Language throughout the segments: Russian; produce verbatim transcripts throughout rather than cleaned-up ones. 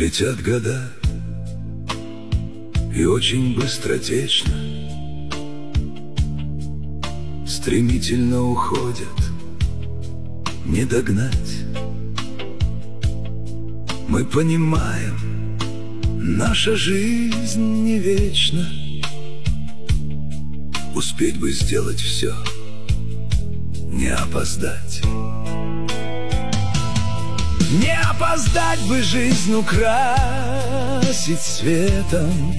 Летят года, и очень быстротечно стремительно уходят, не догнать. Мы понимаем, наша жизнь не вечна. Успеть бы сделать все, не опоздать. Не опоздать бы жизнь украсить светом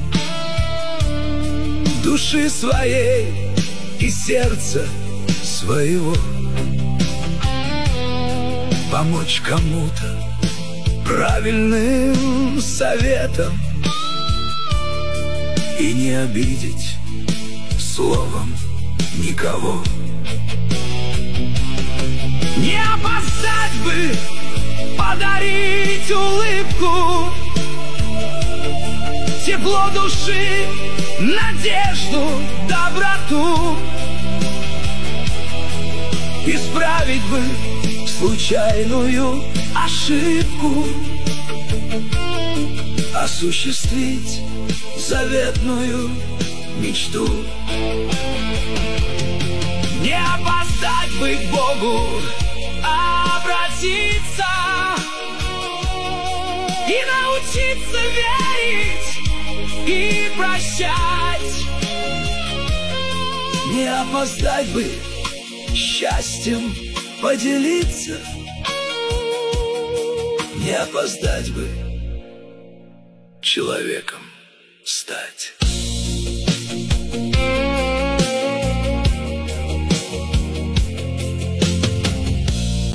души своей и сердца своего. Помочь кому-то правильным советом и не обидеть словом никого. Не опоздать бы подарить улыбку, тепло души, надежду, доброту. Исправить бы случайную ошибку, осуществить заветную мечту. Не опоздать бы к Богу обратиться и научиться верить и прощать. Не опоздать бы счастьем поделиться, не опоздать бы человеком стать.